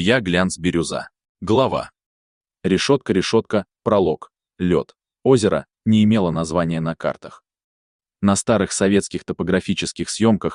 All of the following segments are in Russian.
Илья Глянц, бирюза. Глава. Решетка, пролог, лед. Озеро не имело названия на картах. На старых советских топографических съемках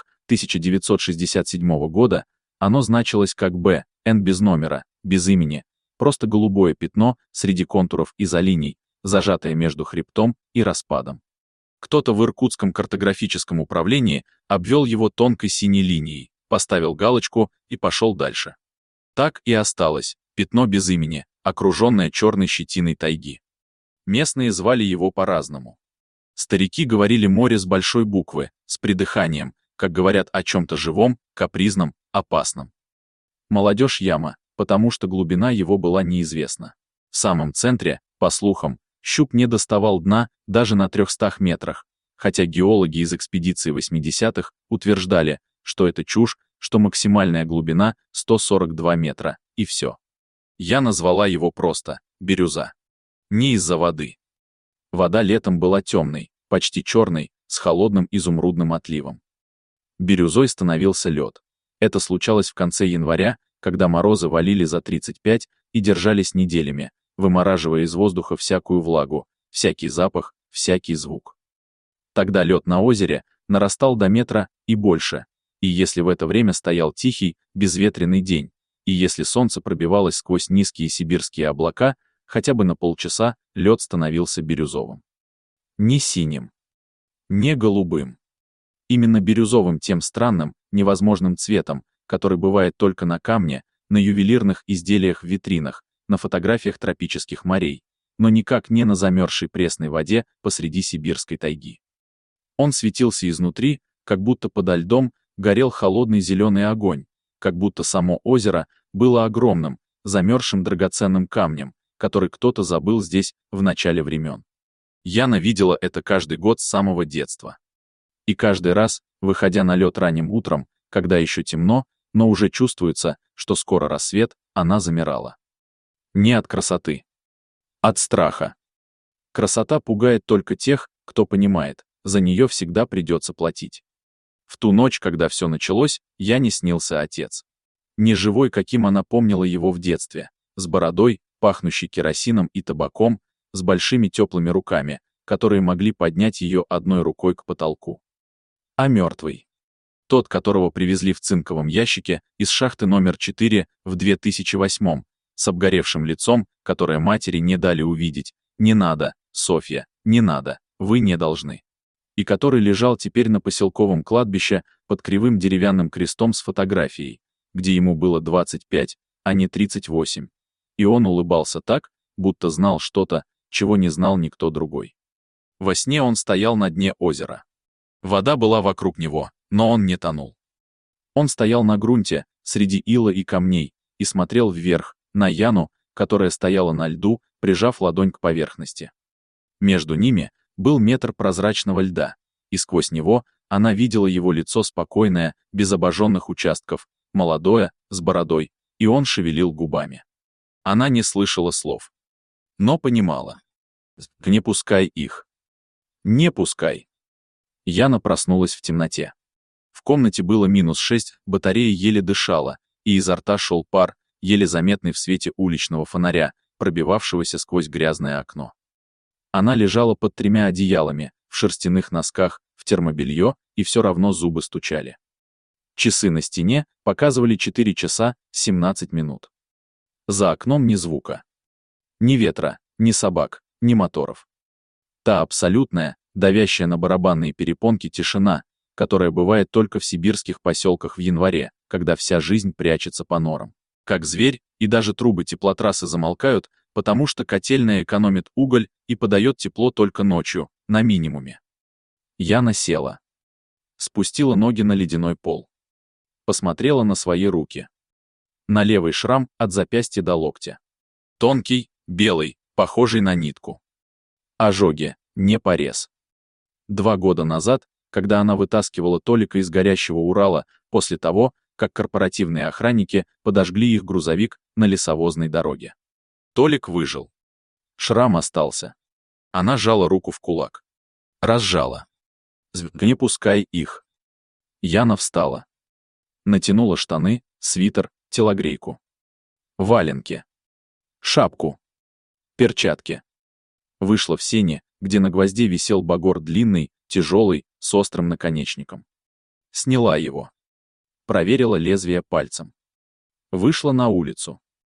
1967 года оно значилось как Б.Н. без номера, без имени, просто голубое пятно среди контуров изолиний, зажатое между хребтом и распадом. Кто-то в Иркутском картографическом управлении обвел его тонкой синей линией, поставил галочку и пошел дальше. Так и осталось, пятно без имени, окруженное черной щетиной тайги. Местные звали его по-разному. Старики говорили море с большой буквы, с придыханием, как говорят о чем-то живом, капризном, опасном. Молодежь яма, потому что глубина его была неизвестна. В самом центре, по слухам, щуп не доставал дна даже на 300 метрах, хотя геологи из экспедиции 80-х утверждали, что это чушь, что максимальная глубина 142 метра, и все. Я назвала его просто «бирюза». Не из-за воды. Вода летом была темной, почти черной, с холодным изумрудным отливом. Бирюзой становился лед. Это случалось в конце января, когда морозы валили за 35 и держались неделями, вымораживая из воздуха всякую влагу, всякий запах, всякий звук. Тогда лед на озере нарастал до метра и больше, и если в это время стоял тихий, безветренный день, и если солнце пробивалось сквозь низкие сибирские облака, хотя бы на полчаса лед становился бирюзовым. Не синим, не голубым. Именно бирюзовым, тем странным, невозможным цветом, который бывает только на камне, на ювелирных изделиях в витринах, на фотографиях тропических морей, но никак не на замерзшей пресной воде посреди сибирской тайги. Он светился изнутри, как будто подо льдом горел холодный зеленый огонь, как будто само озеро было огромным, замерзшим драгоценным камнем, который кто-то забыл здесь в начале времен. Яна видела это каждый год с самого детства. И каждый раз, выходя на лед ранним утром, когда еще темно, но уже чувствуется, что скоро рассвет, она замирала. Не от красоты. От страха. Красота пугает только тех, кто понимает, за нее всегда придется платить. В ту ночь, когда все началось, Яне снился отец. Не живой, каким она помнила его в детстве, с бородой, пахнущей керосином и табаком, с большими теплыми руками, которые могли поднять ее одной рукой к потолку. А мертвый. Тот, которого привезли в цинковом ящике из шахты номер 4 в 2008, с обгоревшим лицом, которое матери не дали увидеть. «Не надо, Софья, не надо, вы не должны». И который лежал теперь на поселковом кладбище под кривым деревянным крестом с фотографией, где ему было 25, а не 38. И он улыбался так, будто знал что-то, чего не знал никто другой. Во сне он стоял на дне озера. Вода была вокруг него, но он не тонул. Он стоял на грунте, среди ила и камней, и смотрел вверх, на Яну, которая стояла на льду, прижав ладонь к поверхности. Между ними был метр прозрачного льда, и сквозь него она видела его лицо спокойное, без обожженных участков, молодое, с бородой, и он шевелил губами. Она не слышала слов, но понимала. «Не пускай их. Не пускай». Яна проснулась в темноте. В комнате было -6, батарея еле дышала, и изо рта шел пар, еле заметный в свете уличного фонаря, пробивавшегося сквозь грязное окно. Она лежала под 3 одеялами, в шерстяных носках, в термобелье, и все равно зубы стучали. Часы на стене показывали 4 часа 17 минут. За окном ни звука. Ни ветра, ни собак, ни моторов. Та абсолютная, давящая на барабанные перепонки тишина, которая бывает только в сибирских поселках в январе, когда вся жизнь прячется по норам. Как зверь, и даже трубы теплотрассы замолкают, потому что котельная экономит уголь и подает тепло только ночью, на минимуме. Яна села. Спустила ноги на ледяной пол. Посмотрела на свои руки. На левый шрам от запястья до локтя. Тонкий, белый, похожий на нитку. Ожоги, не порез. 2 года назад, когда она вытаскивала Толика из горящего Урала, после того, как корпоративные охранники подожгли их грузовик на лесовозной дороге. Толик выжил. Шрам остался. Она сжала руку в кулак. Разжала. «Не пускай их». Яна встала. Натянула штаны, свитер, телогрейку. валенки, шапку, перчатки. Вышла в сени, где на гвозде висел багор длинный, тяжелый, с острым наконечником. Сняла его. Проверила лезвие пальцем. Вышла на улицу.